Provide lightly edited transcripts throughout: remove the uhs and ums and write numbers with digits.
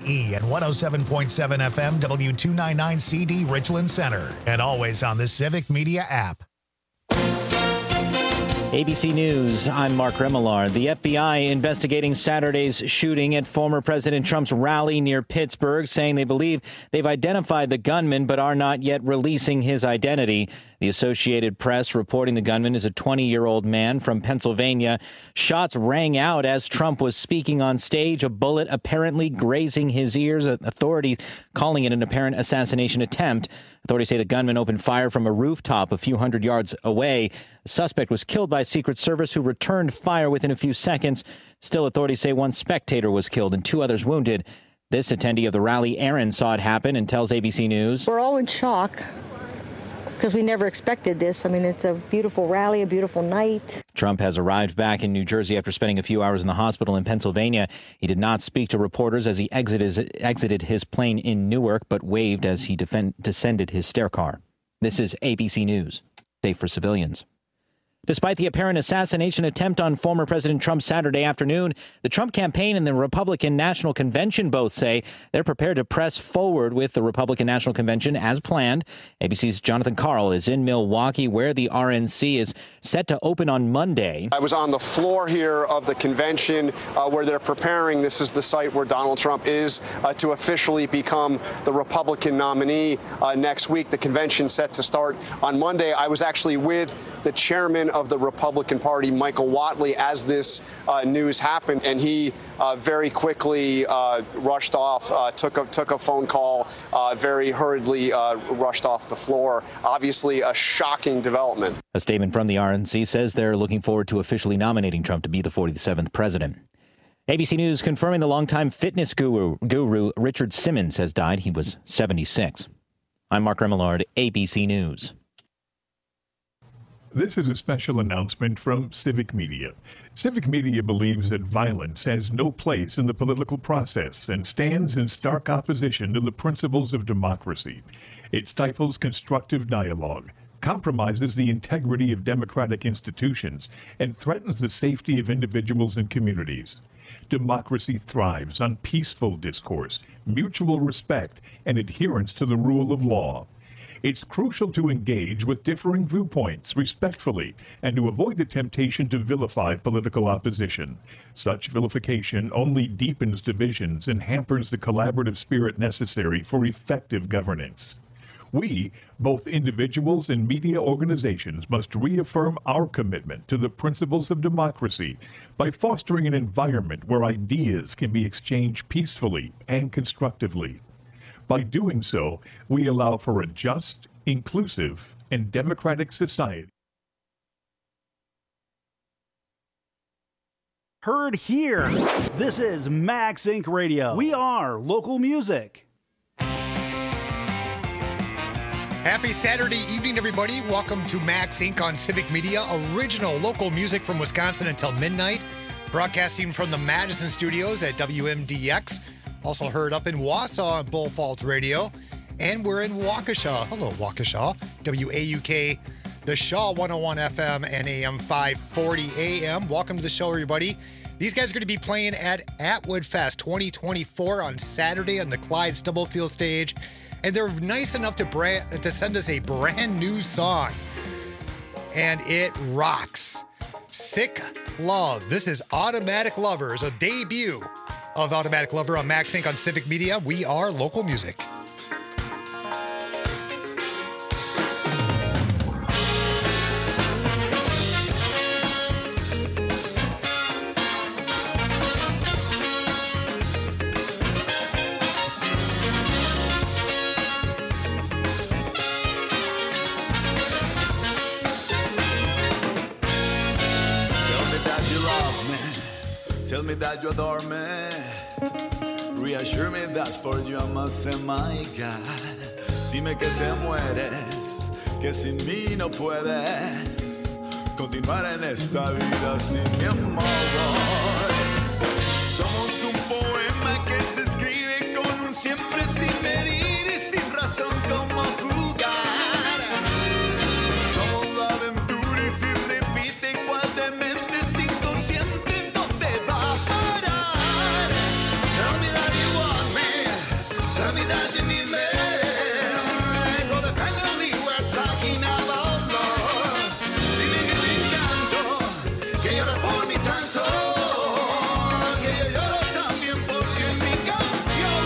KBGE and 107.7 FM W299CD Richland Center. And always on the Civic Media app. ABC News, I'm Mark Remillard. The FBI investigating Saturday's shooting at former President Trump's rally near Pittsburgh, saying they believe they've identified the gunman but are not yet releasing his identity. The Associated Press reporting the gunman is a 20-year-old man from Pennsylvania. Shots rang out as Trump was speaking on stage, a bullet apparently grazing his ears, authorities calling it an apparent assassination attempt. Authorities say the gunman opened fire from a rooftop a few hundred yards away. The suspect was killed by Secret Service, who returned fire within a few seconds. Still, authorities say one spectator was killed and 2 others wounded. This attendee of the rally, Aaron, saw it happen and tells ABC News. We're all in shock because we never expected this. I mean, it's a beautiful rally, a beautiful night. Trump has arrived back in New Jersey after spending a few hours in the hospital in Pennsylvania. He did not speak to reporters as he exited his plane in Newark, but waved as he descended his stair car. This is ABC News, safe for civilians. Despite the apparent assassination attempt on former President Trump Saturday afternoon, the Trump campaign and the Republican National Convention both say they're prepared to press forward with the Republican National Convention as planned. ABC's Jonathan Karl is in Milwaukee, where the RNC is set to open on Monday. I was on the floor here of the convention where they're preparing. This is the site where Donald Trump is to officially become the Republican nominee next week. The convention set to start on Monday. I was actually with the chairman of the Republican Party, Michael Whatley, as this news happened, and he very quickly rushed off, took a phone call, very hurriedly rushed off the floor. Obviously, a shocking development. A statement from the RNC says they're looking forward to officially nominating Trump to be the 47th president. ABC News confirming the longtime fitness guru Richard Simmons has died. He was 76. I'm Mark Remillard, ABC News. This is a special announcement from Civic Media. Civic Media believes that violence has no place in the political process and stands in stark opposition to the principles of democracy. It stifles constructive dialogue, compromises the integrity of democratic institutions, and threatens the safety of individuals and communities. Democracy thrives on peaceful discourse, mutual respect, and adherence to the rule of law. It's crucial to engage with differing viewpoints respectfully and to avoid the temptation to vilify political opposition. Such vilification only deepens divisions and hampers the collaborative spirit necessary for effective governance. We, both individuals and media organizations, must reaffirm our commitment to the principles of democracy by fostering an environment where ideas can be exchanged peacefully and constructively. By doing so, we allow for a just, inclusive, and democratic society. Heard here. This is Max Inc. Radio. We are local music. Happy Saturday evening, everybody. Welcome to Max Inc. on Civic Media, original local music from Wisconsin until midnight, broadcasting from the Madison studios at WMDX. Also heard up in Wausau on Bull Falls Radio. And we're in Waukesha. Hello, Waukesha. WAUK, the Shaw 101 FM and AM 540 AM. Welcome to the show, everybody. These guys are going to be playing at Atwood Fest 2024 on Saturday on the Clyde Stubblefield stage. And they're nice enough to send us a brand new song. And it rocks. Sick Love. This is Automatic Lovers, a debut of Automatic Lover on Max Inc. on Civic Media. We are local music. Tell me that you adore me. Reassure me that for you I must say my God. Dime que te mueres, que sin mí no puedes continuar en esta vida sin mi amor. Somos un poema que se escribe con un siempre sin medir y sin razón como jugar. Somos la aventura y si repite cual dementes inconscientes no te va a parar. Tell me that you want me. Tell me that you need me. Codependently, we're talking about love. Dime que te encanto, que lloras por mí tanto, que yo lloro también porque en mi canción.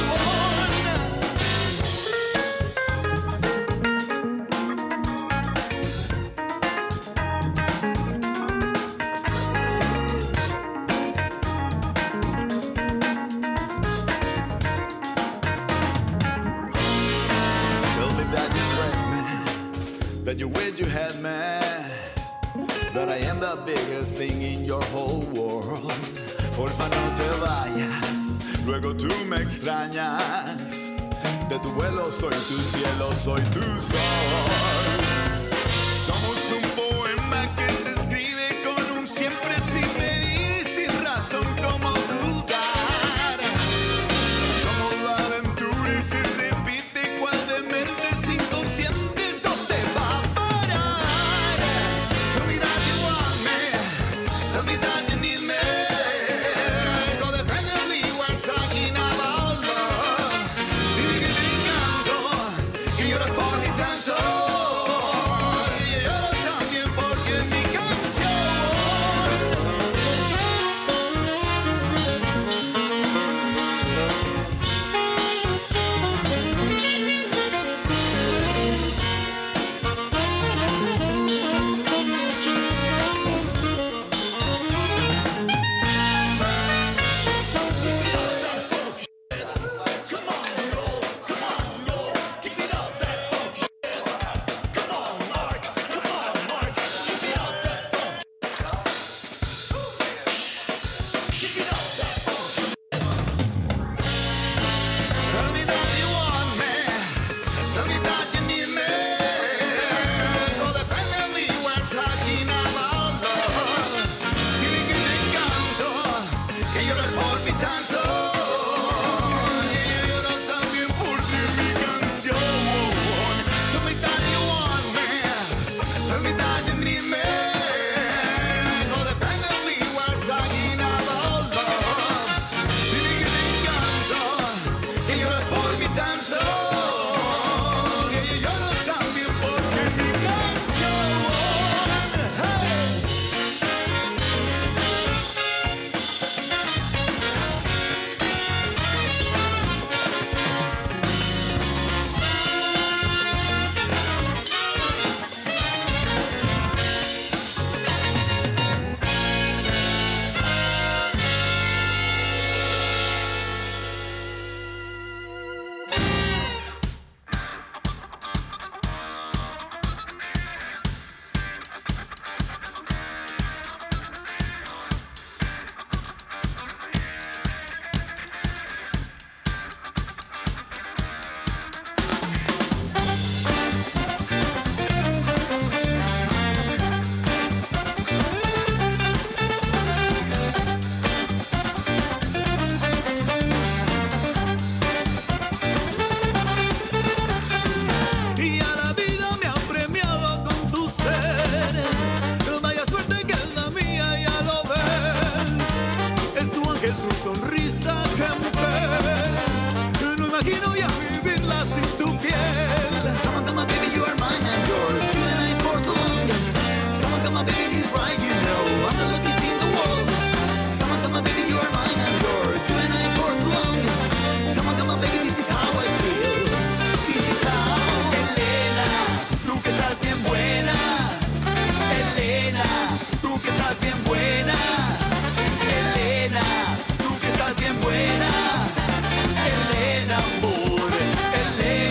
Tell me that you left me, that you wish you had me, that I am the biggest thing in your whole world. Porfa, no te vayas, luego tú me extrañas. De tu vuelo soy tus cielos, soy tu sol. Somos un poema que se escribe con un siempre sin medir, sin razón como jugar. Somos la aventura y se repite cual dementes inconscientes, ¿dónde va a parar? Tell me that you want me, tell me that you need me. Codependently, we're talking about love. Dime que te encanto, que lloras por mí tanto, que yo lloro también porque en mi canción. Tell me that you want me, tell me that you need me. Codependently, we're talking about love. Dime que te encanto, que lloras por mí tanto, que yo lloro también por ti en mi canción. Tell me that you want me, tell me that you need me. Codependently, we're talking about love. Dime que te encanto, que lloras por mí tanto, que yo lloro también porque en mi canción. Hey. Y a la vida me ha premiado con tu ser. Vaya suerte que es la mía, ya lo ves. Es tu ángel, tu sonrisa, que mujer. No imagino ya vivirla sin tu piel. Come on, baby, you are mine and yours. You and I for so long. Come on, baby, he's right, you know. I'm the luckiest in the world. Come on, baby, you are mine and yours. You and I for so long. Come on, baby, this is how I feel. This is how. Elena, tú que estás bien buena. Elena, tú que estás bien buena. Elena, tú que estás bien buena. Elena, amor. Elena.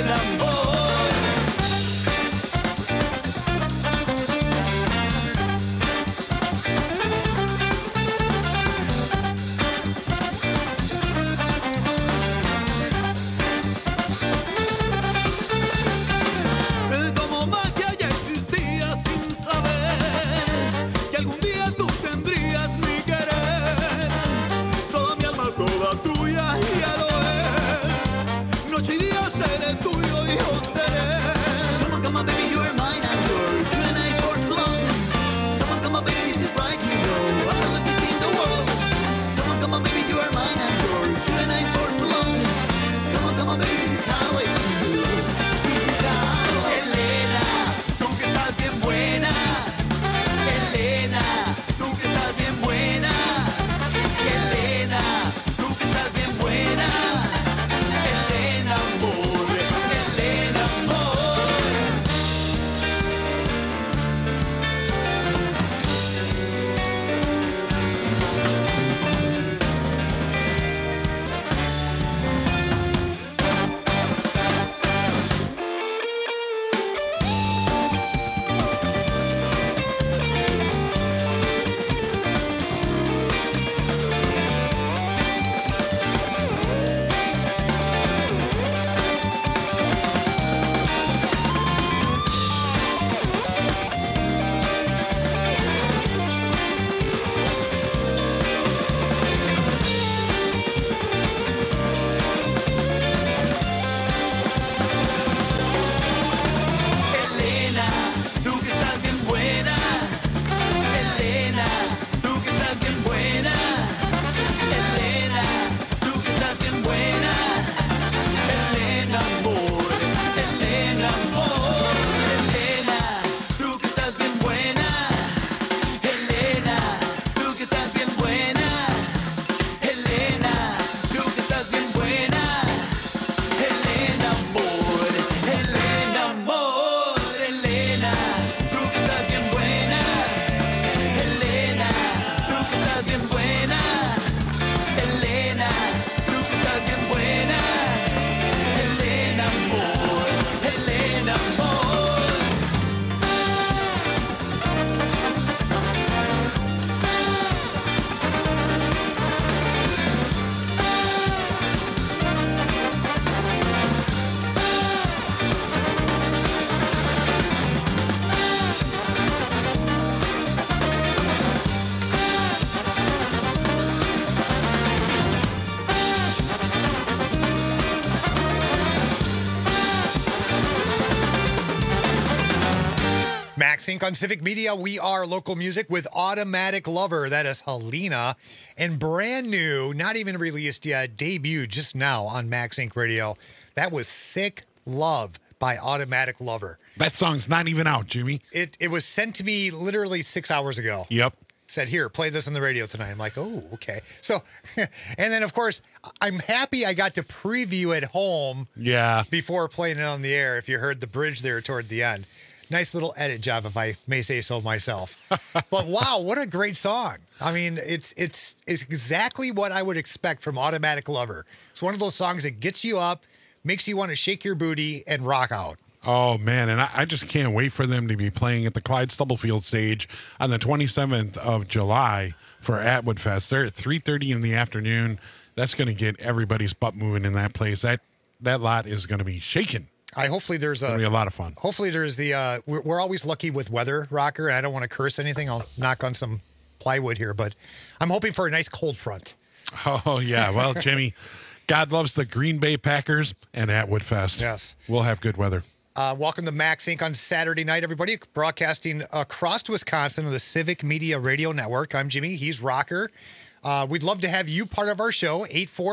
Max Inc. on Civic Media. We are local music with Automatic Lover. That is Helena. And brand new, not even released yet, debuted just now on Max Inc. Radio. That was Sick Love by Automatic Lover. That song's not even out, Jimmy. It was sent to me literally 6 hours ago. Yep. Said, here, play this on the radio tonight. I'm like, oh, okay. So, and then, of course, I'm happy I got to preview at home before playing it on the air, if you heard the bridge there toward the end. Nice little edit job, if I may say so myself. But wow, what a great song. I mean, it's exactly what I would expect from Automatic Lover. It's one of those songs that gets you up, makes you want to shake your booty and rock out. Oh, man, and I just can't wait for them to be playing at the Clyde Stubblefield stage on the 27th of July for Atwood Fest. They're at 3:30 in the afternoon. That's going to get everybody's butt moving in that place. That lot is going to be shaking. Hopefully there's It'll be a lot of fun. Hopefully there's the we're always lucky with weather, Rocker. I don't want to curse anything. I'll knock on some plywood here, but I'm hoping for a nice cold front. Oh, yeah. Well, Jimmy, God loves the Green Bay Packers and Atwood Fest. Yes. We'll have good weather. Welcome to Max Inc. on Saturday night, everybody. Broadcasting across Wisconsin on the Civic Media Radio Network. I'm Jimmy. He's Rocker. We'd love to have you part of our show,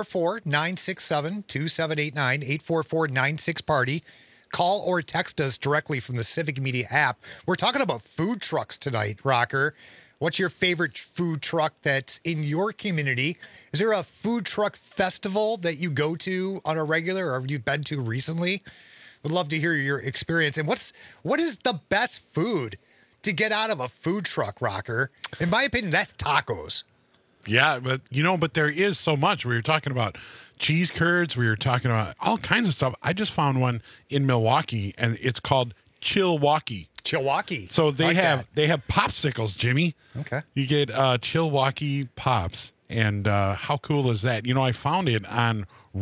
844-967-2789, 844-96-PARTY. Call or text us directly from the Civic Media app. We're talking about food trucks tonight, Rocker. What's your favorite food truck that's in your community? Is there a food truck festival that you go to on a regular or have you been to recently? Would love to hear your experience. And what is the best food to get out of a food truck, Rocker? In my opinion, that's tacos. Yeah, but there is so much. We were talking about cheese curds. We were talking about all kinds of stuff. I just found one in Milwaukee, and it's called Chilwaukee. Chilwaukee. So they have popsicles, Jimmy. Okay. You get Chilwaukee Pops, and how cool is that? I found it on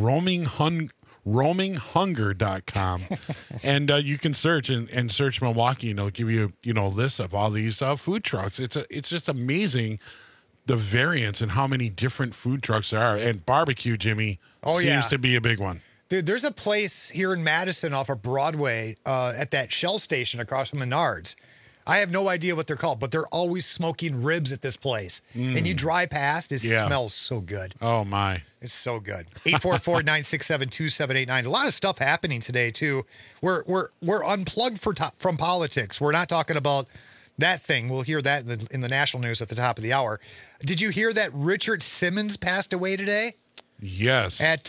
roaminghunger.com and you can search and search Milwaukee, and it'll give you a list of all these food trucks. It's just amazing the variance and how many different food trucks there are. And barbecue, Jimmy, seems to be a big one. Dude, there's a place here in Madison off of Broadway at that Shell station across from Menards. I have no idea what they're called, but they're always smoking ribs at this place. And you drive past, it smells so good. Oh, my. It's so good. 844-967-2789. A lot of stuff happening today, too. We're unplugged from politics. We're not talking about that thing. We'll hear that in the national news at the top of the hour. Did you hear that Richard Simmons passed away today? Yes. At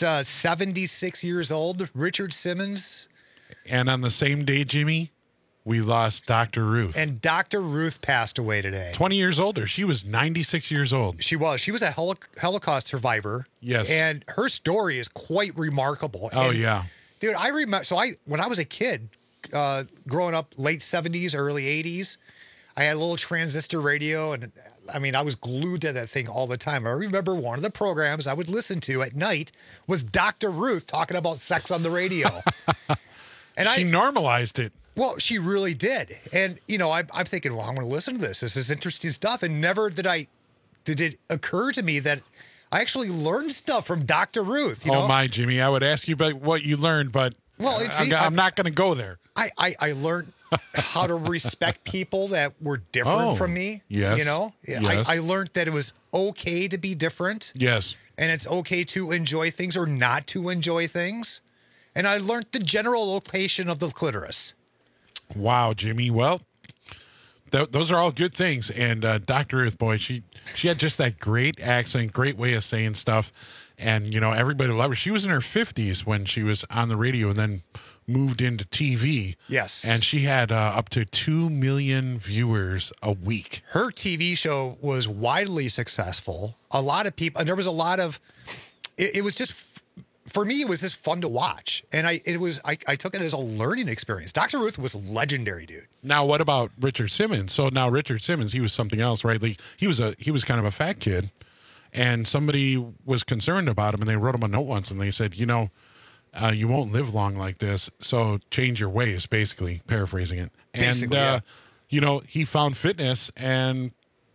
76 years old, Richard Simmons. And on the same day, Jimmy, we lost Dr. Ruth. And Dr. Ruth passed away today. 20 years older. She was 96 years old. She was. She was a Holocaust survivor. Yes. And her story is quite remarkable. Oh, and, yeah. Dude, I remember. So when I was a kid, growing up late 70s, early 80s, I had a little transistor radio, and I mean, I was glued to that thing all the time. I remember one of the programs I would listen to at night was Dr. Ruth talking about sex on the radio. And she normalized it. Well, she really did. And, I'm thinking, well, I'm going to listen to this. This is interesting stuff. And never did it occur to me that I actually learned stuff from Dr. Ruth. Oh, my, Jimmy. I would ask you about what you learned, but I'm not going to go there. I learned how to respect people that were different from me. Yes. Yes. I learned that it was okay to be different. Yes. And it's okay to enjoy things or not to enjoy things. And I learned the general location of the clitoris. Wow, Jimmy. Well, those are all good things. And Dr. Ruth, boy, she had just that great accent, great way of saying stuff. And, everybody loved her. She was in her 50s when she was on the radio and then moved into TV. Yes. And she had up to 2 million viewers a week. Her TV show was widely successful. A lot of people, and there was a lot of, it was just, for me, it was just fun to watch. And I took it as a learning experience. Dr. Ruth was legendary, dude. Now, what about Richard Simmons? So now Richard Simmons, he was something else, right? Like, he was kind of a fat kid, and somebody was concerned about him, and they wrote him a note once, and they said, you won't live long like this, so change your ways, basically, paraphrasing it. Basically, and, he found fitness, and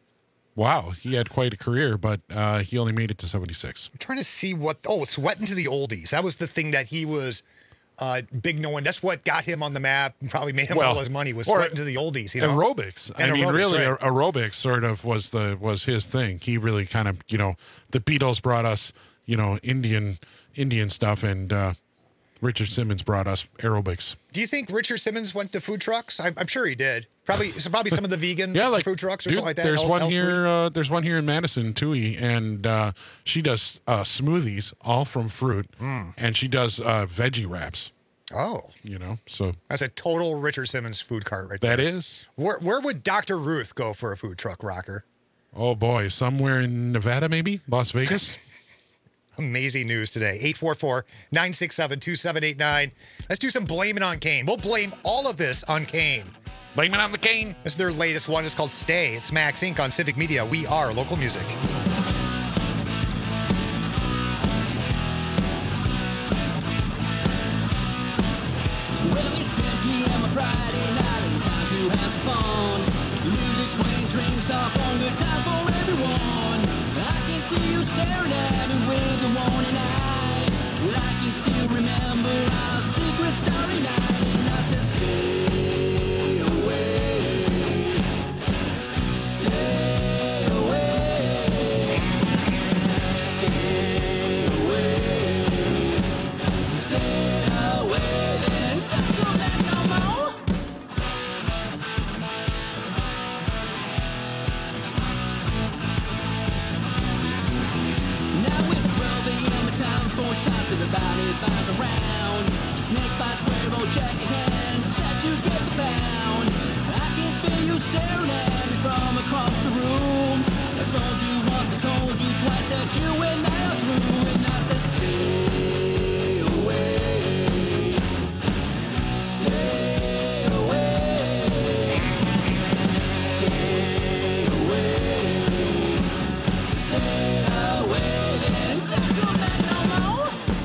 wow, he had quite a career, but he only made it to 76. I'm trying to see sweating to the oldies. That was the thing that he was big knowing. That's what got him on the map and probably made him all his money was sweating to the oldies. You know? Aerobics. And I mean, aerobics, really, right. aerobics sort of was his thing. He really kind of, the Beatles brought us, Indian stuff, and Richard Simmons brought us aerobics. Do you think Richard Simmons went to food trucks? I'm sure he did. Probably some of the vegan food trucks or something like that. There's one here. There's one here in Madison, Tui, and she does smoothies, all from fruit, and she does veggie wraps. Oh, so that's a total Richard Simmons food cart right there. That is. Where would Dr. Ruth go for a food truck, Rocker? Oh boy, somewhere in Nevada, maybe Las Vegas. Amazing news today. 844-967-2789. Let's do some blaming on Kane. We'll blame all of this on Kane. Blame it on the Kane. This is their latest one. It's called Stay. It's Max Inc. on Civic Media. We are local music. Well, it's 10 p.m. on Friday night and time to have some fun. The music's playing, drinks are on, good time for everyone. I can see you staring at me with the warning eye. Well, I can still remember our secret starry night, and I said, stay away, stay away, stay away, stay away, then don't come back no more. Now it's 12 a.m. and time for shots, everybody buys around. Snake by square, roll, check your hand, set to get the pound. I can feel you staring at me from across the room. I told you once, I told you twice that you and I are through, and I said stay away, stay away, stay away, stay away, then don't come back no more.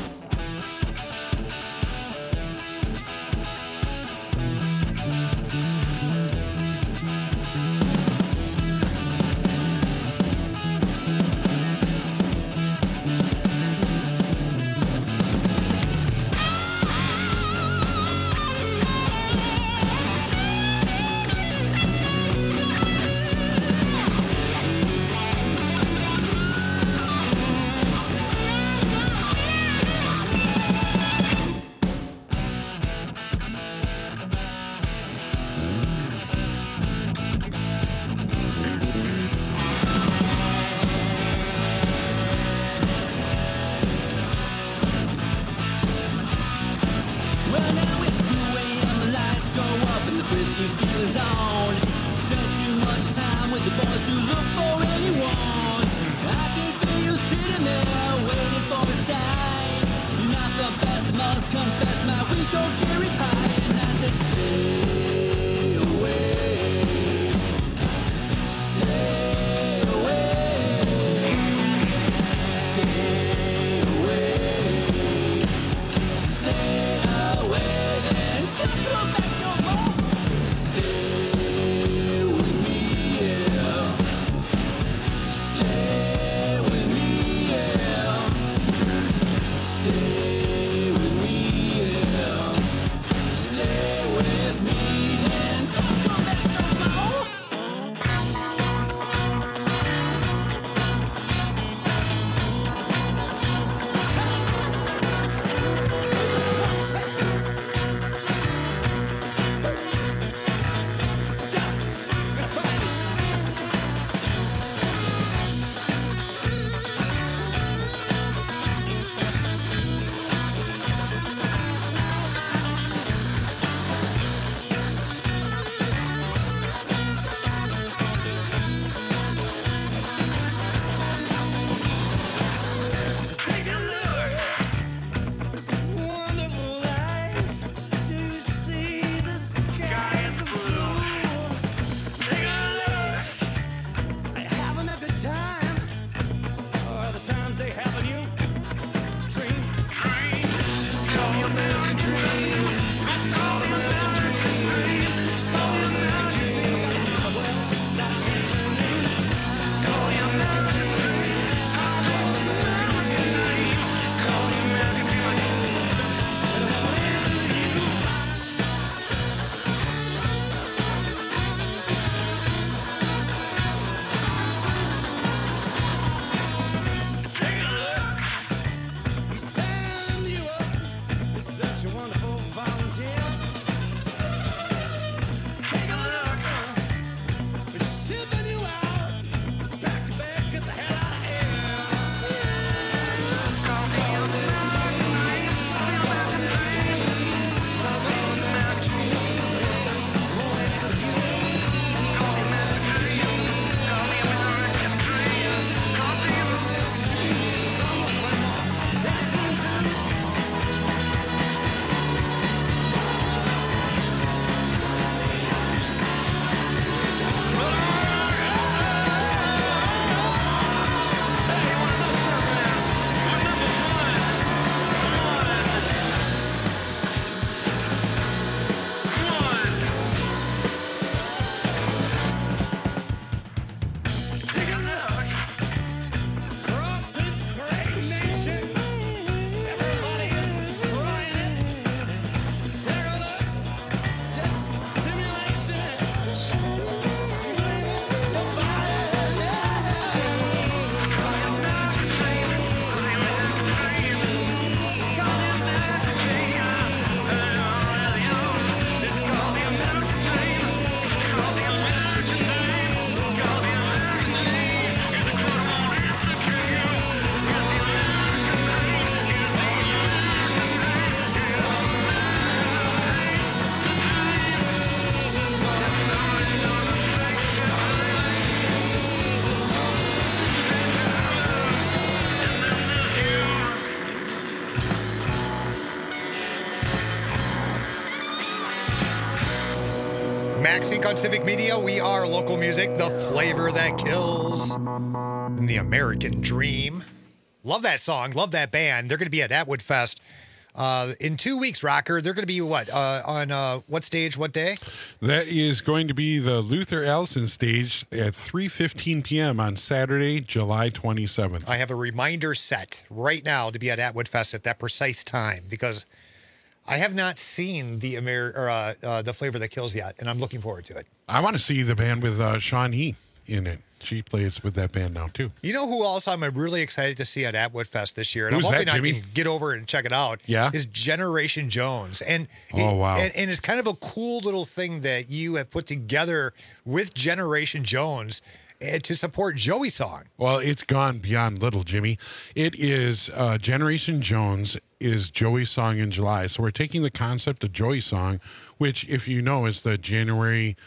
Well, now it's 2 a.m., the lights go up and the frisky feeling's on. Spent too much time with the boys who look for anyone. I can feel you sitting there waiting for a sign. You're not the best, must confess, my weak old cherry pie. And I said stay away, stay away, stay away, stay away, then don't come back no more. Stay with me, yeah. Stay with me, yeah. Stay with me, yeah. Stay with me, then don't come back no more. Take a look. This wonderful life. Do you see the sky is blue? Take a look. Are you having a good time? Or are the times they have on you? Dream. Call your American dream. Call the American dream. Call the American dream. Well, not easily. Call your American dream. Call the American dream. Call the American dream. Max Inc. on Civic Media. We are local music, the flavor that kills. And the American Dream. Love that song. Love that band. They're going to be at Atwood Fest in 2 weeks, Rocker. They're going to be on what stage, what day? That is going to be the Luther Allison stage at 3:15 p.m. on Saturday, July 27th. I have a reminder set right now to be at Atwood Fest at that precise time because I have not seen the the Flavor That Kills yet, and I'm looking forward to it. I want to see the band with Sean He in it. She plays with that band now, too. You know who else I'm really excited to see at Atwood Fest this year? And Who's I'm hoping that, I Jimmy? can get over and check it out. Yeah? Is Generation Jones. And Oh, wow. And it's kind of a cool little thing that you have put together with Generation Jones to support Joey Song. Well, it's gone beyond little, Jimmy. It is Generation Jones is Joey's Song in July. So we're taking the concept of Joey's Song, which, if you know, is the January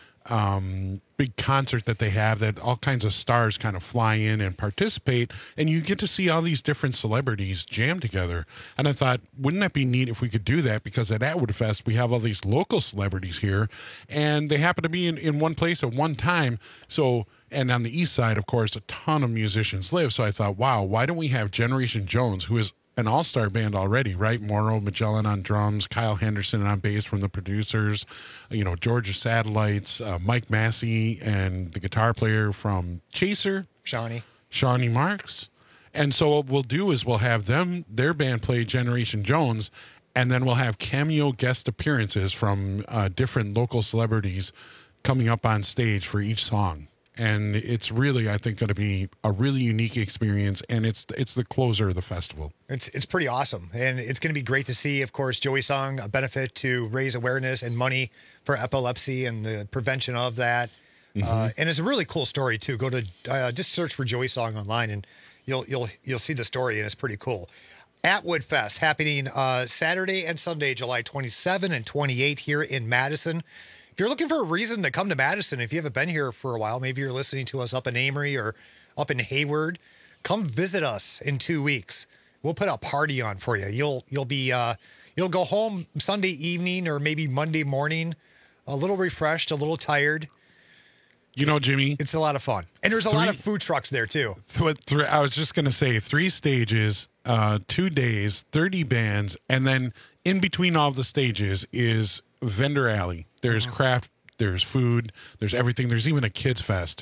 big concert that they have that all kinds of stars kind of fly in and participate, and you get to see all these different celebrities jam together. And I thought, wouldn't that be neat if we could do that? Because at Atwood Fest, we have all these local celebrities here, and they happen to be in one place at one time. So, and on the east side, of course, a ton of musicians live. So I thought, wow, why don't we have Generation Jones, who is an all-star band already, right? Mauro Magellan on drums, Kyle Henderson on bass from the producers, Georgia Satellites, Mike Massey, and the guitar player from Chaser, Shawnee Marks. And so what we'll do is we'll have their band play Generation Jones, and then we'll have cameo guest appearances from different local celebrities coming up on stage for each song. And it's really, I think, going to be a really unique experience, and it's the closer of the festival. It's pretty awesome, and it's going to be great to see, of course, Joey Song, a benefit to raise awareness and money for epilepsy and the prevention of that. And it's a really cool story too. Go to just search for Joey Song online, and you'll see the story, and it's pretty cool. Atwood Fest happening Saturday and Sunday, July 27 and 28 here in Madison. If you're looking for a reason to come to Madison, if you haven't been here for a while, maybe you're listening to us up in Amory or up in Hayward, come visit us in 2 weeks. We'll put a party on for you. You'll go home Sunday evening or maybe Monday morning, a little refreshed, a little tired. Jimmy, it's a lot of fun, and there's a lot of food trucks there too. I was just going to say 3 stages, 2 days, 30 bands, and then in between all the stages is vendor alley. There's craft, there's food, there's everything. There's even a kids fest.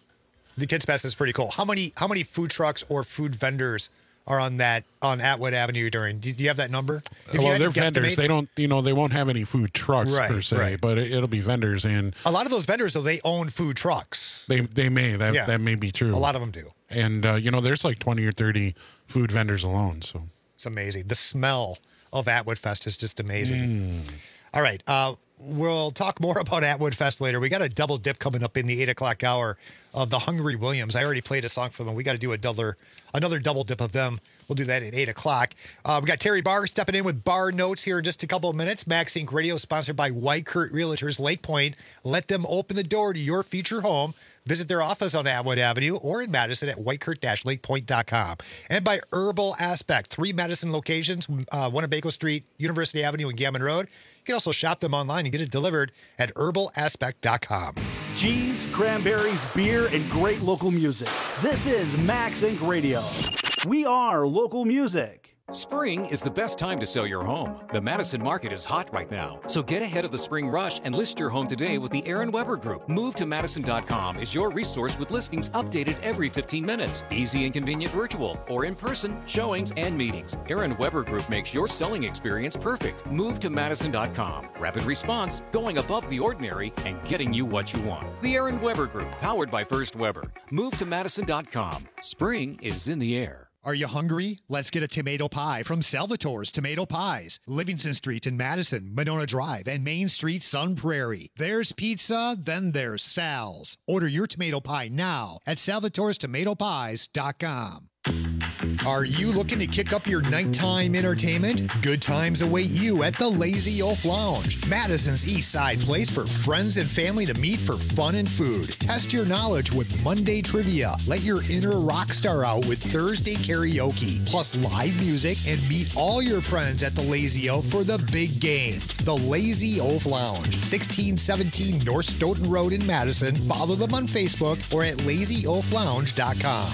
The kids fest is pretty cool. How many food trucks or food vendors are on Atwood Avenue during? Do you have that number? Well, they're vendors. They don't, they won't have any food trucks per se, right. but it'll be vendors. And a lot of those vendors, though, they own food trucks. They may. That may be true. A lot of them do. And there's like 20 or 30 food vendors alone. So it's amazing. The smell of Atwood Fest is just amazing. All right. We'll talk more about Atwood Fest later. We got a double dip coming up in the 8 o'clock hour of the Hungry Williams. I already played a song for them. We got to do another double dip of them. We'll do that at 8 o'clock. We got Terry Barr stepping in with Bar Notes here in just a couple of minutes. Max Inc. Radio sponsored by White Kurt Realtors Lake Point. Let them open the door to your future home. Visit their office on Atwood Avenue or in Madison at whitekurt-lakepoint.com. And by Herbal Aspect, 3 Madison locations, Winnebago Street, University Avenue, and Gammon Road. You can also shop them online and get it delivered at herbalaspect.com. Cheese, cranberries, beer, and great local music. This is Max Inc. Radio. We are local music. Spring is the best time to sell your home. The Madison market is hot right now, so get ahead of the spring rush and list your home today with the Aaron Weber Group. MoveToMadison.com is your resource with listings updated every 15 minutes. Easy and convenient virtual or in-person showings and meetings. Aaron Weber Group makes your selling experience perfect. MoveToMadison.com. Rapid response, going above the ordinary, and getting you what you want. The Aaron Weber Group, powered by First Weber. MoveToMadison.com. Spring is in the air. Are you hungry? Let's get a tomato pie from Salvatore's Tomato Pies. Livingston Street in Madison, Monona Drive, and Main Street, Sun Prairie. There's pizza, then there's Sal's. Order your tomato pie now at salvatorestomatopies.com. Are you looking to kick up your nighttime entertainment? Good times await you at the Lazy Oaf Lounge, Madison's East Side place for friends and family to meet for fun and food. Test your knowledge with Monday trivia. Let your inner rock star out with Thursday karaoke, plus live music, and meet all your friends at the Lazy Oaf for the big game. The Lazy Oaf Lounge, 1617 North Stoughton Road in Madison. Follow them on Facebook or at lazyoaflounge.com.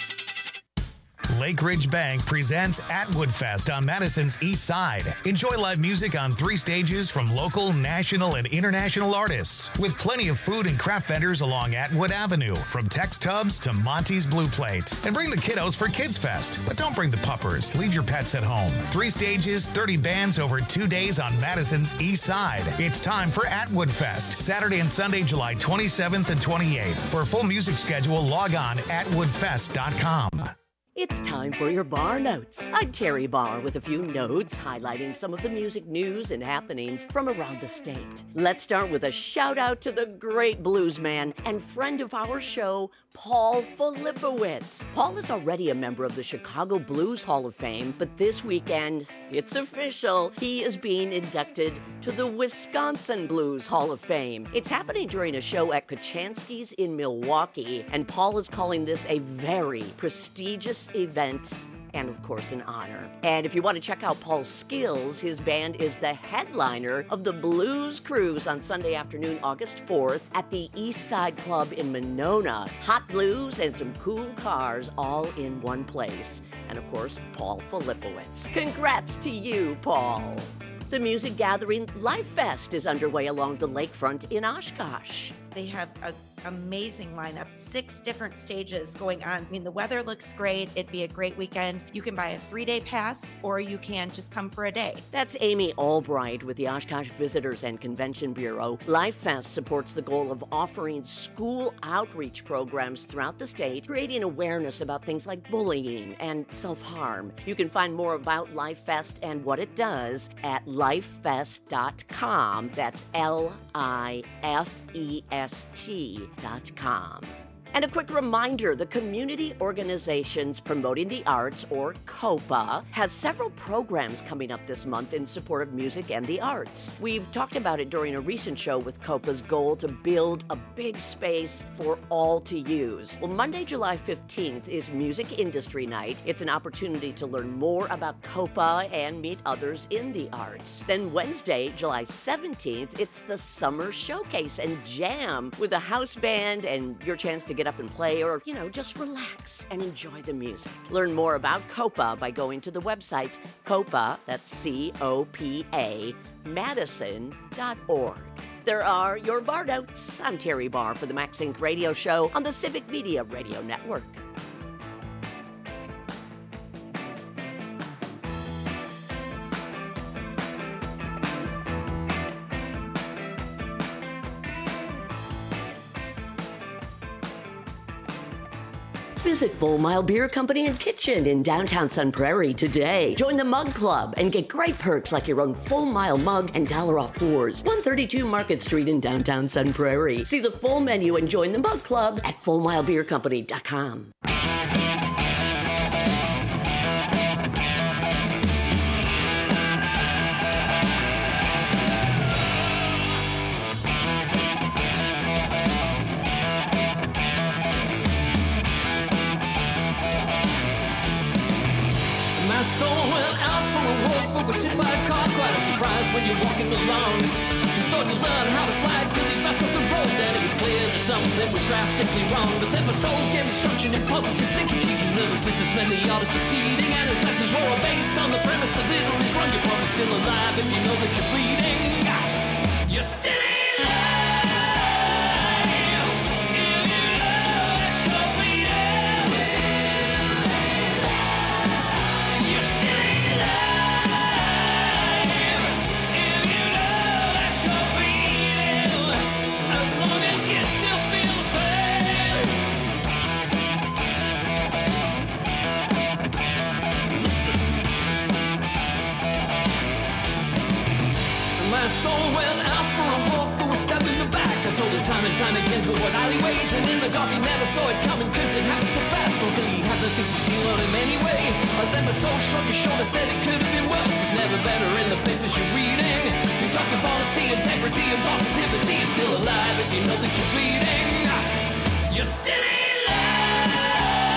Lake Ridge Bank presents Atwood Fest on Madison's East Side. Enjoy live music on 3 stages from local, national, and international artists, with plenty of food and craft vendors along Atwood Avenue, from Tex Tubs to Monty's Blue Plate. And bring the kiddos for Kids Fest, but don't bring the puppers. Leave your pets at home. 3 stages, 30 bands over 2 days on Madison's East Side. It's time for Atwood Fest, Saturday and Sunday, July 27th and 28th. For a full music schedule, log on atwoodfest.com. It's time for your Bar Notes. I'm Terry Barr with a few notes highlighting some of the music news and happenings from around the state. Let's start with a shout out to the great blues man and friend of our show, Paul Filipowicz. Paul is already a member of the Chicago Blues Hall of Fame, but this weekend, it's official. He is being inducted to the Wisconsin Blues Hall of Fame. It's happening during a show at Kochanski's in Milwaukee, and Paul is calling this a very prestigious event and, of course, an honor. And if you want to check out Paul's skills, his band is the headliner of the Blues Cruise on Sunday afternoon, August 4th at the East Side Club in Monona. Hot blues and some cool cars all in one place. And, of course, Paul Filipowicz. Congrats to you, Paul. The music gathering Life Fest is underway along the lakefront in Oshkosh. They have an amazing lineup, 6 different stages going on. I mean, the weather looks great. It'd be a great weekend. You can buy a 3-day pass, or you can just come for a day. That's Amy Albright with the Oshkosh Visitors and Convention Bureau. Life Fest supports the goal of offering school outreach programs throughout the state, creating awareness about things like bullying and self-harm. You can find more about Life Fest and what it does at lifefest.com. That's LIFEST.com. And a quick reminder, the Community Organizations Promoting the Arts, or COPA, has several programs coming up this month in support of music and the arts. We've talked about it during a recent show with COPA's goal to build a big space for all to use. Well, Monday, July 15th is Music Industry Night. It's an opportunity to learn more about COPA and meet others in the arts. Then Wednesday, July 17th, it's the Summer Showcase and Jam with a house band and your chance to get up and play, or, just relax and enjoy the music. Learn more about COPA by going to the website COPA, that's COPA, Madison.org. There are your Bar Notes. I'm Terry Barr for the Max Inc. radio show on the Civic Media Radio Network. Visit Full Mile Beer Company and Kitchen in downtown Sun Prairie today. Join the Mug Club and get great perks like your own Full Mile mug and $1 off pours. 132 Market Street in downtown Sun Prairie. See the full menu and join the Mug Club at FullMileBeerCompany.com. My soul went out for a walk, but was hit by a car. Quite a surprise when you're walking along. You thought you learned how to fly till you passed off the road. Then it was clear that something was drastically wrong. But then my soul gave instruction in positive thinking, teaching nervous businessmen the art of succeeding. And his lessons were all based on the premise that little is wrong. You're probably still alive if you know that you're bleeding. You're still alive. My soul went out for a walk, but was stabbed in the back. I told her time and time again to avoid alleyways. And in the dark he never saw it coming, cause it happened so fast. Not that he had the thing to steal on him anyway. Then the soul shrugged his shoulder, said it could have been worse. It's never better in the papers you're reading. You talked of honesty, integrity, and positivity. You're still alive if you know that you're bleeding. You're still alive.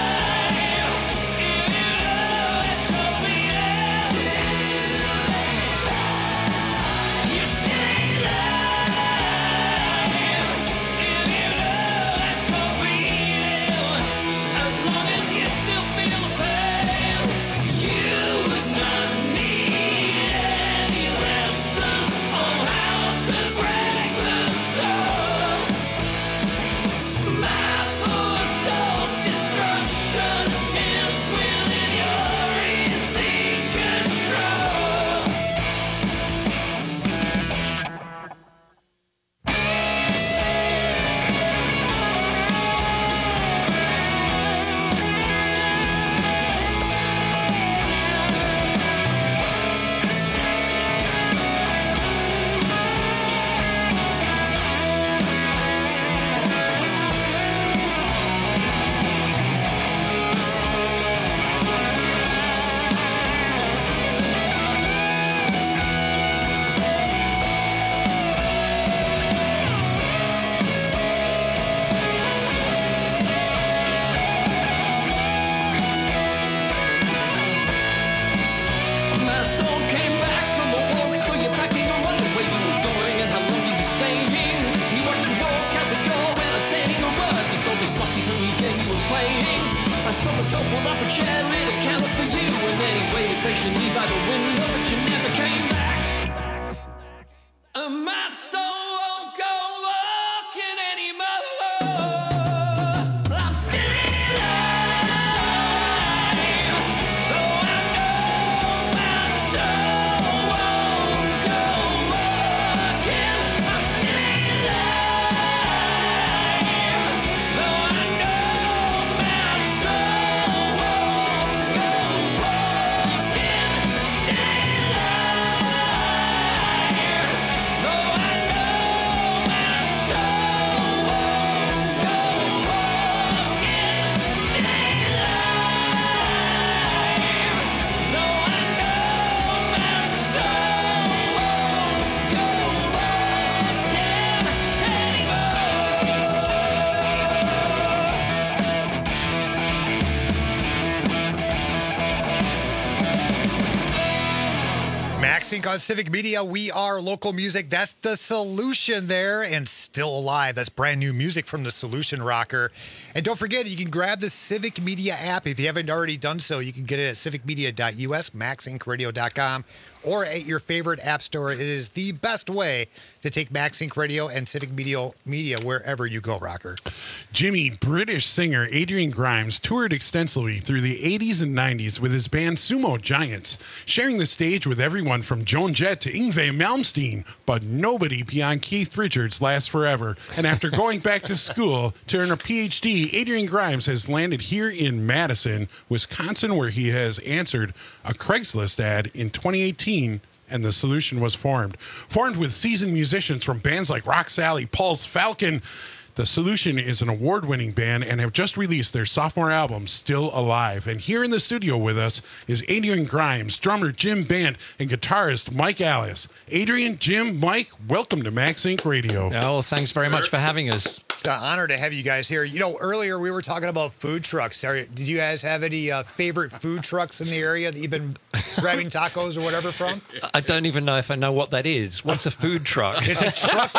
Sync on Civic Media. We are local music. That's The Solution there, and Still Alive. That's brand new music from The Solution Rocker. And don't forget, you can grab the Civic Media app. If you haven't already done so, you can get it at civicmedia.us, maxincradio.com, or at your favorite app store. It is the best way to take Max Inc. Radio and Civic Media wherever you go, Rocker. Jimmy, British singer Adrian Grimes toured extensively through the 80s and 90s with his band Sumo Giants, sharing the stage with everyone from Joan Jett to Yngwie Malmsteen. But nobody beyond Keith Richards lasts forever. And after going back to school to earn a PhD, Adrian Grimes has landed here in Madison, Wisconsin, where he has answered a Craigslist ad in 2018. And The Solution was formed. Formed with seasoned musicians from bands like Rock Sally, Pulse, Falcon. The Solution is an award-winning band and have just released their sophomore album, Still Alive. And here in the studio with us is Adrian Grimes, drummer Jim Band, and guitarist Mike Alice. Adrian, Jim, Mike, welcome to Max Inc. Radio. Oh, thanks very much for having us. It's an honor to have you guys here. You know, earlier we were talking about food trucks. Did you guys have any favorite food trucks in the area that you've been grabbing tacos or whatever from? I don't even know if I know what that is. What's a food truck? It's a truck.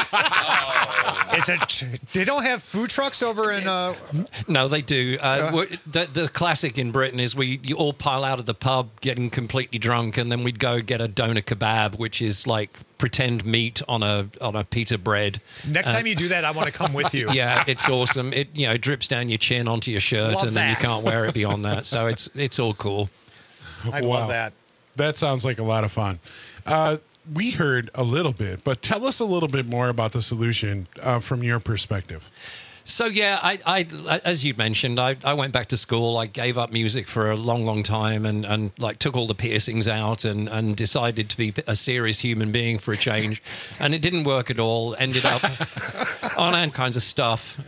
They don't have food trucks over in... No, they do. The classic in Britain is you all pile out of the pub getting completely drunk, and then we'd go get a doner kebab, which is like pretend meat on a pita bread. Next time you do that, I want to come with you. Yeah, it's awesome. It drips down your chin onto your shirt, Love and then that. you can't wear it beyond that. So it's all cool. I love that. That sounds like a lot of fun. We heard a little bit, but tell us a little bit more about The Solution from your perspective. So yeah, I as you mentioned, I went back to school. I gave up music for a long, long time, and like took all the piercings out, and decided to be a serious human being for a change. And it didn't work at all. Ended up on all kinds of stuff.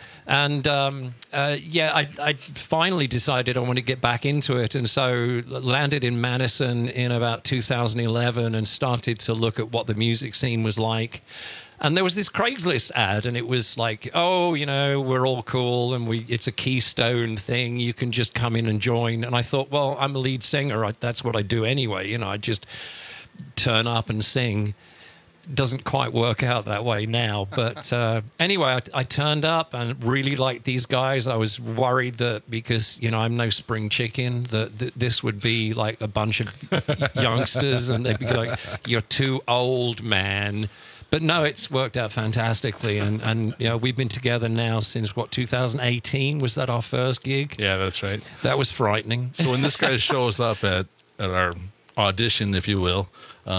I finally decided I wanted to get back into it, and so landed in Madison in about 2011 and started to look at what the music scene was like. And there was this Craigslist ad, and it was like, oh, you know, we're all cool, and it's a Keystone thing. You can just come in and join. And I thought, well, I'm a lead singer. That's what I do anyway. You know, I just turn up and sing. Doesn't quite work out that way now. But anyway, I turned up and really liked these guys. I was worried that because, you know, I'm no spring chicken, that this would be like a bunch of youngsters, and they'd be like, you're too old, man. But no, it's worked out fantastically, and you know, we've been together now since 2018? Was that our first gig? Yeah, that's right. That was frightening. So when this guy shows up at our audition, if you will,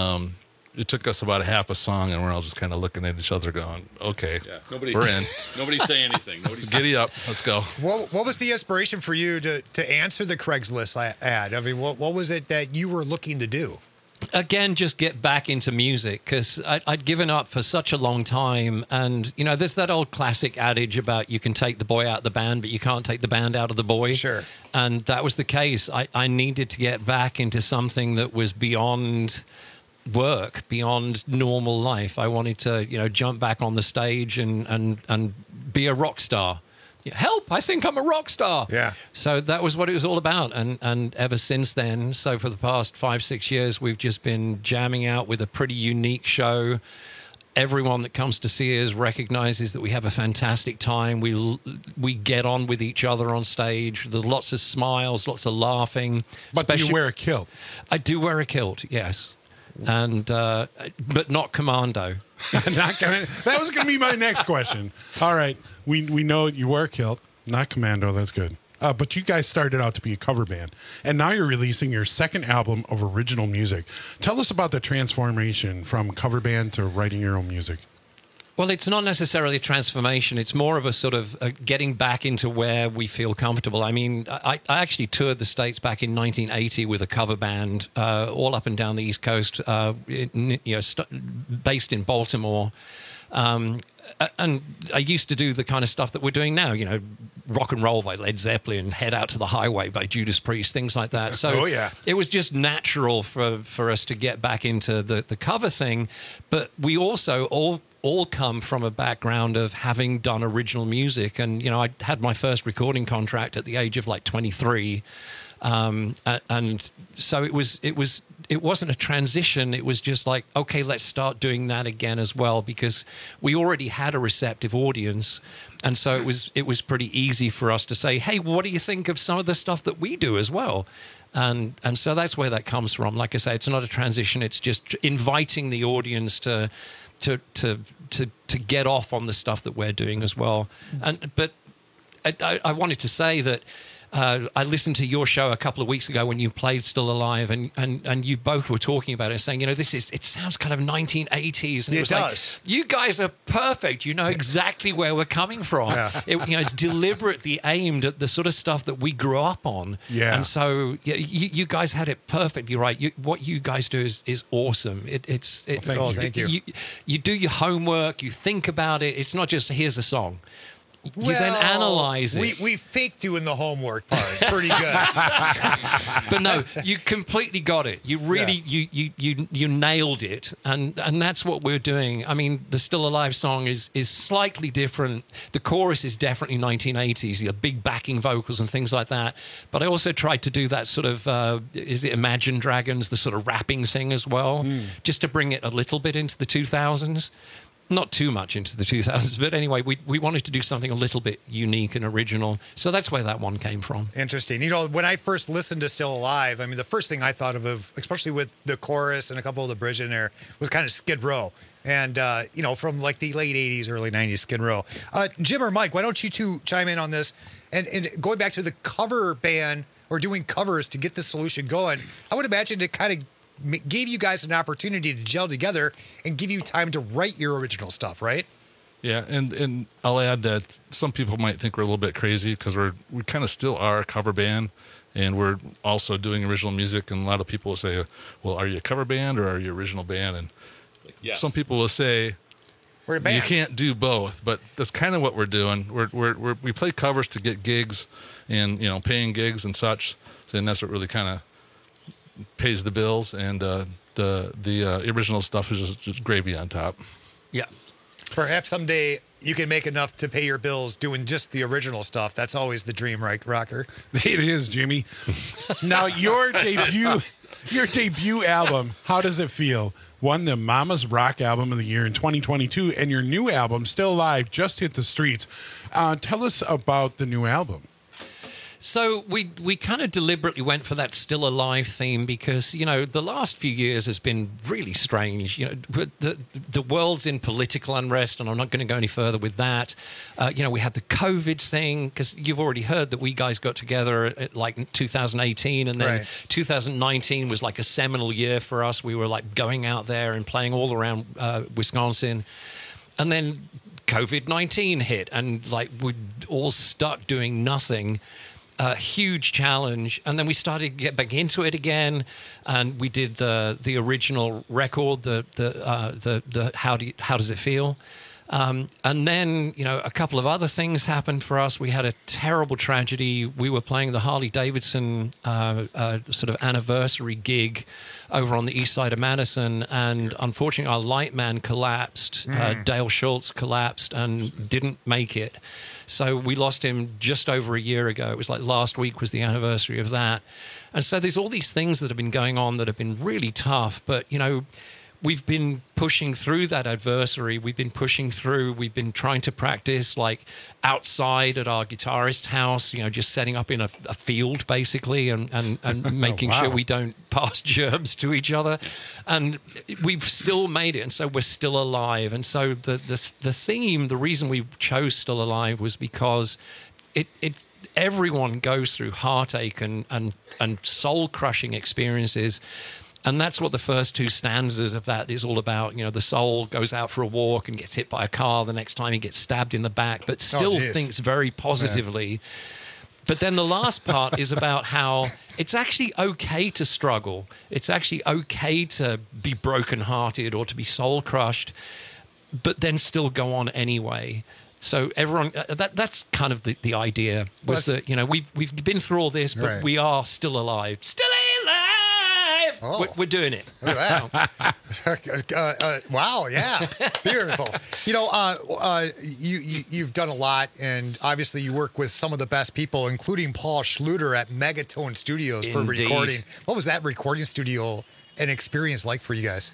it took us about a half a song, and we're all just kind of looking at each other, going, "Okay, we're in." Nobody's saying anything. Giddy up, let's go. What was the inspiration for you to answer the Craigslist ad? I mean, what was it that you were looking to do? Again, just get back into music, because I'd given up for such a long time. And, you know, there's that old classic adage about you can take the boy out of the band, but you can't take the band out of the boy. Sure. And that was the case. I needed to get back into something that was beyond work, beyond normal life. I wanted to, you know, jump back on the stage and be a rock star. Help, I think I'm a rock star. Yeah. So that was what it was all about. And ever since then, so for the past 5-6 years, we've just been jamming out with a pretty unique show. Everyone that comes to see us recognizes that we have a fantastic time. We get on with each other on stage. There's lots of smiles, lots of laughing. But do you wear a kilt? I do wear a kilt, yes. And but not commando. That was going to be my next question. All right. We know you wear a kilt, not commando. That's good. But you guys started out to be a cover band, and now you're releasing your second album of original music. Tell us about the transformation from cover band to writing your own music. Well, it's not necessarily a transformation. It's more of a sort of getting back into where we feel comfortable. I mean, I actually toured the States back in 1980 with a cover band all up and down the East Coast, based in Baltimore. And I used to do the kind of stuff that we're doing now, you know, Rock and Roll by Led Zeppelin, Head Out to the Highway by Judas Priest, things like that. So it was just natural for us to get back into the cover thing. But we also all come from a background of having done original music. And, you know, I had my first recording contract at the age of like 23. And so it wasn't a transition. It was just like, okay, let's start doing that again as well, because we already had a receptive audience. And so it was pretty easy for us to say, hey, what do you think of some of the stuff that we do as well? And so that's where that comes from. Like I say, it's not a transition. It's just inviting the audience to get off on the stuff that we're doing as well. But I wanted to say that I listened to your show a couple of weeks ago when you played Still Alive, and you both were talking about it, saying, you know, it sounds kind of 1980s. And it was does. like, you guys are perfect. You know exactly where we're coming from. Yeah. It's deliberately aimed at the sort of stuff that we grew up on. Yeah. And so you guys had it perfectly right. What you guys do is awesome. Thank you. You do your homework. You think about it. It's not just, here's a song. You then analyze it. We faked doing the homework part pretty good. But no, you completely got it. You really, you nailed it. And that's what we're doing. I mean, the Still Alive song is slightly different. The chorus is definitely 1980s, the big backing vocals and things like that. But I also tried to do that sort of, is it Imagine Dragons, the sort of rapping thing as well, just to bring it a little bit into the 2000s. Not too much into the 2000s, but anyway, we wanted to do something a little bit unique and original. So that's where that one came from. Interesting. You know, when I first listened to Still Alive, I mean, the first thing I thought of, especially with the chorus and a couple of the bridge in there, was kind of Skid Row. And, you know, from like the late 80s, early 90s, Skid Row. Jim or Mike, why don't you two chime in on this? And going back to the cover band or doing covers to get the solution going, I would imagine it kind of gave you guys an opportunity to gel together and give you time to write your original stuff, right? Yeah, and I'll add that some people might think we're a little bit crazy because we kind of still are a cover band, and we're also doing original music. And a lot of people will say, "Well, are you a cover band or are you original band?" And some people will say, "We're a band. You can't do both." But that's kind of what we're doing. We play covers to get gigs, and paying gigs and such. And that's what really kind of pays the bills. And the original stuff is just gravy on top. Yeah. Perhaps someday you can make enough to pay your bills doing just the original stuff. That's always the dream, right, Rocker? It is, Jimmy. Now, your debut album, how does it feel? Won the Mama's Rock Album of the Year in 2022, and your new album, Still Alive, just hit the streets. Tell us about the new album. So we kind of deliberately went for that Still Alive theme because, the last few years has been really strange. The world's in political unrest, and I'm not going to go any further with that. We had the COVID thing, because you've already heard that we guys got together like in 2018, and then 2019 was like a seminal year for us. We were like going out there and playing all around Wisconsin. And then COVID-19 hit, and like we're all stuck doing nothing. A huge challenge, and then we started to get back into it again, and we did the original record, the how does it feel, and then a couple of other things happened for us. We had a terrible tragedy. We were playing the Harley Davidson sort of anniversary gig over on the east side of Madison, and unfortunately our light man collapsed. Dale Schultz collapsed and didn't make it. So we lost him just over a year ago. It was like last week was the anniversary of that. And so there's all these things that have been going on that have been really tough. But, we've been pushing through that adversary. We've been pushing through. We've been trying to practice like outside at our guitarist's house, just setting up in a field basically and making sure we don't pass germs to each other. And we've still made it. And so we're still alive. And so the theme, the reason we chose Still Alive was because everyone goes through heartache and soul-crushing experiences. And that's what the first two stanzas of that is all about. The soul goes out for a walk and gets hit by a car. The next time he gets stabbed in the back, but still thinks very positively. Yeah. But then the last part is about how it's actually okay to struggle. It's actually okay to be brokenhearted or to be soul-crushed, but then still go on anyway. So everyone, that's kind of the idea was that, we've been through all this, but we are still alive. Still alive! Oh. We're doing it. Look at that. Wow, yeah. Beautiful. You've done a lot, and obviously you work with some of the best people, including Paul Schluter at Megatone Studios for recording. What was that recording studio and experience like for you guys?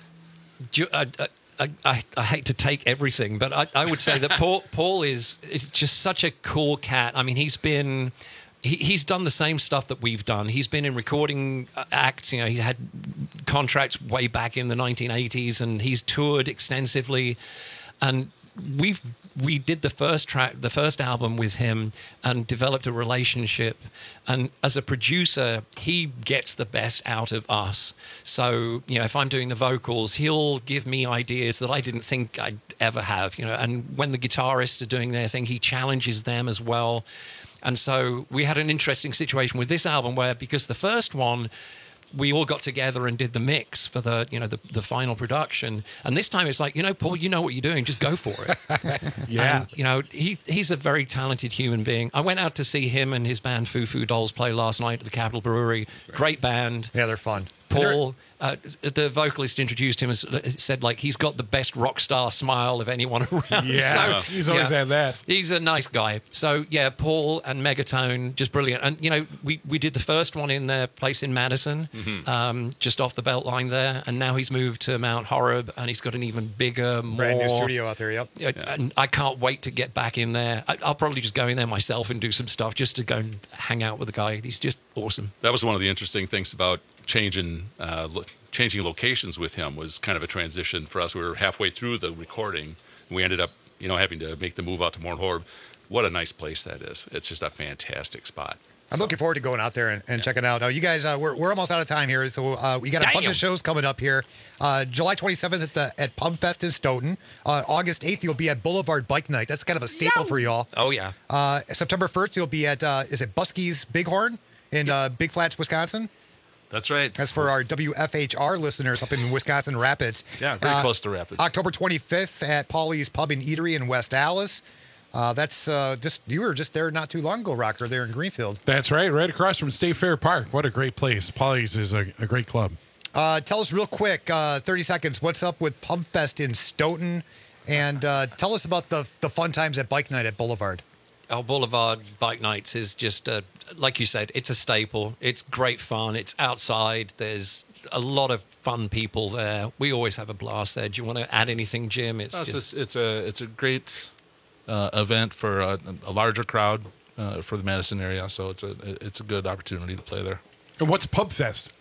I hate to take everything, but I would say that Paul is just such a cool cat. I mean, he's done the same stuff that we've done. He's been in recording acts. He had contracts way back in the 1980s, and he's toured extensively. And we did the first album with him, and developed a relationship. And as a producer, he gets the best out of us. So, if I'm doing the vocals, he'll give me ideas that I didn't think I'd ever have. And when the guitarists are doing their thing, he challenges them as well. And so we had an interesting situation with this album where, because the first one, we all got together and did the mix for the final production. And this time it's like, Paul, you know what you're doing. Just go for it. Yeah. And, he's a very talented human being. I went out to see him and his band Foo Foo Dolls play last night at the Capitol Brewery. Great band. Yeah, they're fun. Paul, the vocalist introduced him as said, like, he's got the best rock star smile of anyone around. Yeah, so, he's always had that. He's a nice guy. So, yeah, Paul and Megatone, just brilliant. And, we did the first one in their place in Madison, just off the Beltline there. And now he's moved to Mount Horeb, and he's got an even bigger, brand new studio out there, yep. And I can't wait to get back in there. I'll probably just go in there myself and do some stuff just to go and hang out with the guy. He's just awesome. That was one of the interesting things about changing locations with him, was kind of a transition for us. We were halfway through the recording, and we ended up, having to make the move out to Mount Horeb. What a nice place that is. It's just a fantastic spot. I'm looking forward to going out there and checking it out. Now, you guys, we're almost out of time here, so we got a bunch of shows coming up here. July 27th at Pub Fest in Stoughton. August 8th, you'll be at Boulevard Bike Night. That's kind of a staple for y'all. Oh, yeah. September 1st, you'll be at, is it Buskey's Bighorn in Big Flats, Wisconsin? That's right. That's for our WFHR listeners up in Wisconsin Rapids. Yeah, very close to Rapids. October 25th at Paulie's Pub and Eatery in West Allis. That's you were just there not too long ago, Rocker, there in Greenfield. That's right across from State Fair Park. What a great place. Paulie's is a great club. Tell us real quick, 30 seconds, what's up with Pub Fest in Stoughton? And tell us about the fun times at Bike Night at Boulevard. Our Boulevard Bike Nights is just, like you said, it's a staple. It's great fun. It's outside. There's a lot of fun people there. We always have a blast there. Do you want to add anything, Jim? It's a great event for a larger crowd for the Madison area, so it's a good opportunity to play there. And what's Pub Fest?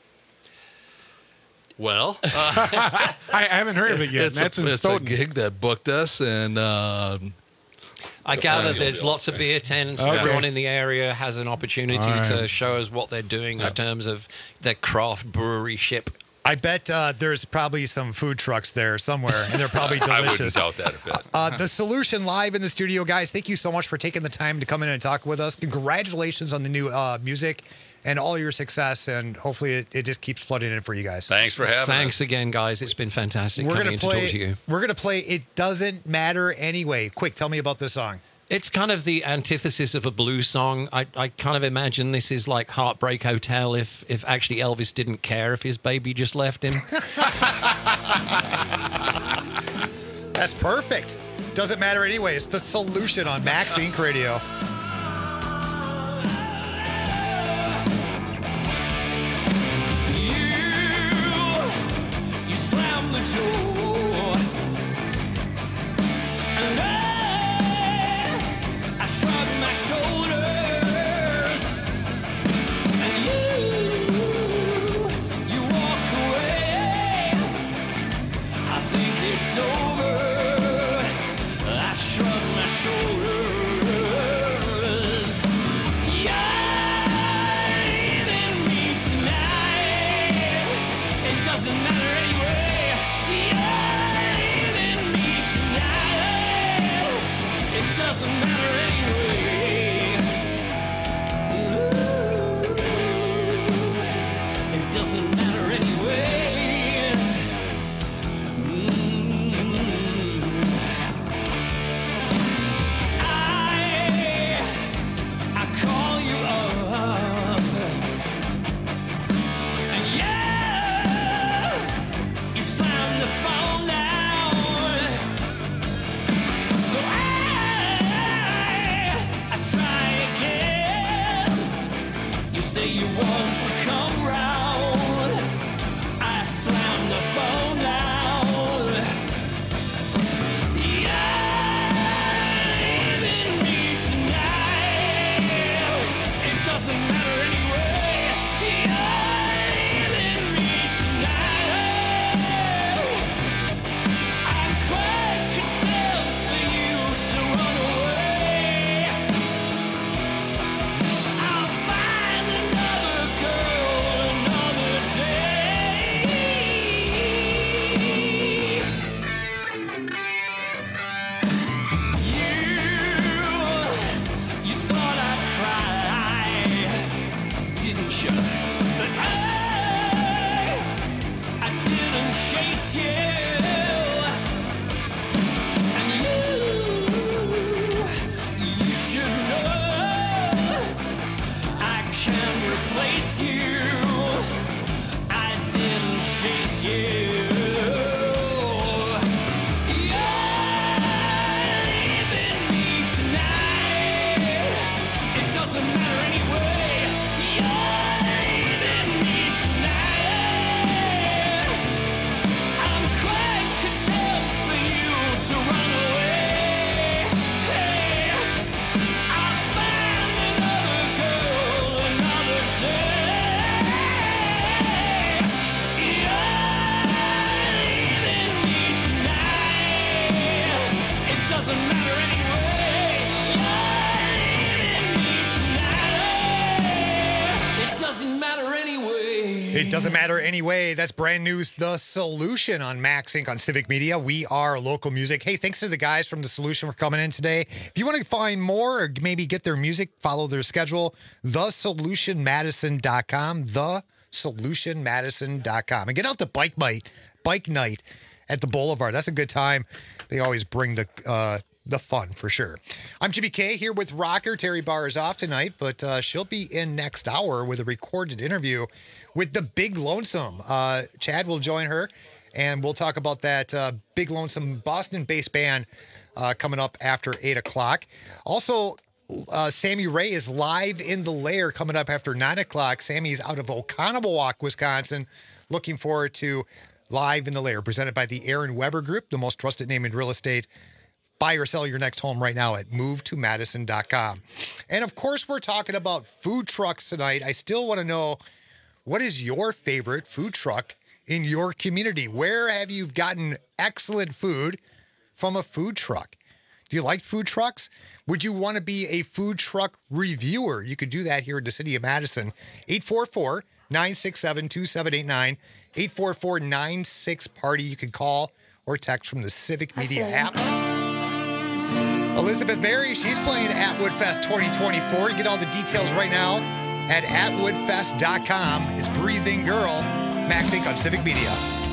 Well, I haven't heard of it yet. It's a gig that booked us, and I gather there's lots of beer tents. Okay. Everyone in the area has an opportunity to show us what they're doing in terms of their craft brewery ship. I bet there's probably some food trucks there somewhere, and they're probably delicious. I wouldn't doubt that a bit. The Solution live in the studio, guys. Thank you so much for taking the time to come in and talk with us. Congratulations on the new music and all your success, and hopefully it just keeps flooding in for you guys. Thanks for having us. Thanks again, guys. It's been fantastic coming in to talk to you. We're going to play It Doesn't Matter Anyway. Quick, tell me about this song. It's kind of the antithesis of a blues song. I kind of imagine this is like Heartbreak Hotel if actually Elvis didn't care if his baby just left him. That's perfect. Doesn't matter anyway. It's The Solution on Max Inc. Radio. You slam the door, and I shrug my shoulders, and you walk away. I think it's over. I shrug my shoulders. You're leaving me tonight. It doesn't matter anyway. You're leaving me tonight. It doesn't matter anyway. Ooh, it doesn't matter anyway. I call you up, and you slam the phone down. So I try again. You say you want to come round. I slam the phone down. You're leaving me tonight. It doesn't matter anyway. You're leaving me tonight. I'm quite content for you to run away. I'll find another girl another day. You thought I'd cry, didn't you? But I didn't chase you, and you should know I can replace you. I didn't chase you. You're leaving me tonight. It doesn't matter anyway. You're leaving me tonight. I'm quite content for you to run away. Hey, I'll find another girl another day. It doesn't matter anyway. That's brand new's The Solution on Max Inc. on Civic Media. We are local music. Hey, thanks to the guys from The Solution for coming in today. If you want to find more or maybe get their music, follow their schedule, thesolutionmadison.com, thesolutionmadison.com. And get out to bike night at the Boulevard. That's a good time. They always bring the fun for sure. I'm Jimmy K here with Rocker. Terry Barr is off tonight, but she'll be in next hour with a recorded interview with the Big Lonesome. Chad will join her, and we'll talk about that Big Lonesome Boston-based band coming up after 8 o'clock. Also, Sammy Ray is live in the Lair coming up after 9 o'clock. Sammy's out of Oconomowoc, Wisconsin. Looking forward to Live in the Lair, presented by the Aaron Weber Group, the most trusted name in real estate. Buy or sell your next home right now at movetomadison.com. And of course, we're talking about food trucks tonight. I still want to know, what is your favorite food truck in your community? Where have you gotten excellent food from a food truck? Do you like food trucks? Would you want to be a food truck reviewer? You could do that here in the city of Madison. 844-967-2789. 844-96-PARTY. You can call or text from the Civic Media app. Elizabeth Berry, she's playing at Woodfest 2024. You get all the details right now at atwoodfest.com. It's Breathing Girl, Max Inc. on Civic Media.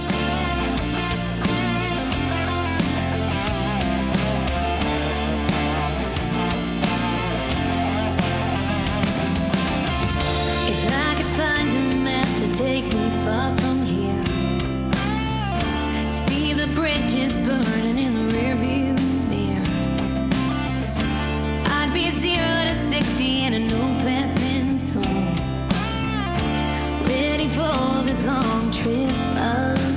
If I could find a map to take me far from here, see the bridges burning in the rearview mirror, I'd be 0 to 60 in a no passing zone, ready for this long trip alone.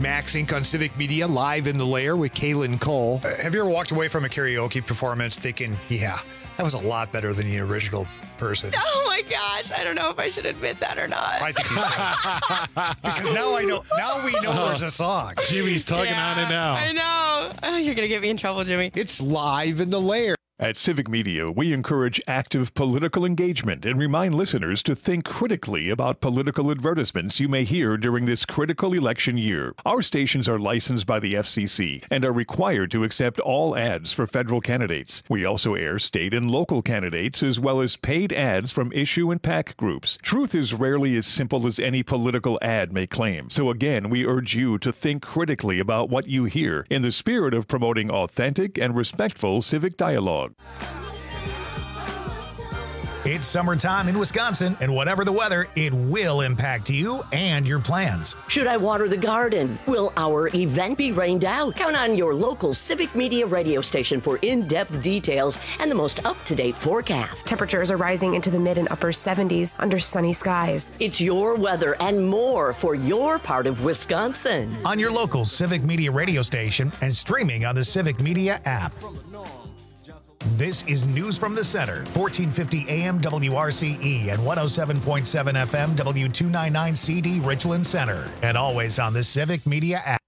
Max Inc. on Civic Media, live in the lair with Kaylin Cole. Have you ever walked away from a karaoke performance thinking, yeah, that was a lot better than the original person? Oh my gosh, I don't know if I should admit that or not. I think you should. Because now we know there's a song. Jimmy's talking on it now. I know. Oh, you're going to get me in trouble, Jimmy. It's live in the lair. At Civic Media, we encourage active political engagement and remind listeners to think critically about political advertisements you may hear during this critical election year. Our stations are licensed by the FCC and are required to accept all ads for federal candidates. We also air state and local candidates as well as paid ads from issue and PAC groups. Truth is rarely as simple as any political ad may claim. So again, we urge you to think critically about what you hear in the spirit of promoting authentic and respectful civic dialogue. It's summertime in Wisconsin, and whatever the weather, it will impact you and your plans. Should I water the garden? Will our event be rained out? Count on your local Civic Media radio station for in-depth details and the most up-to-date forecast. Temperatures are rising into the mid and upper 70s under sunny skies. It's your weather and more for your part of Wisconsin. On your local Civic Media radio station and streaming on the Civic Media app. This is News from the Center, 1450 AM WRCE and 107.7 FM W299CD Richland Center, and always on the Civic Media app.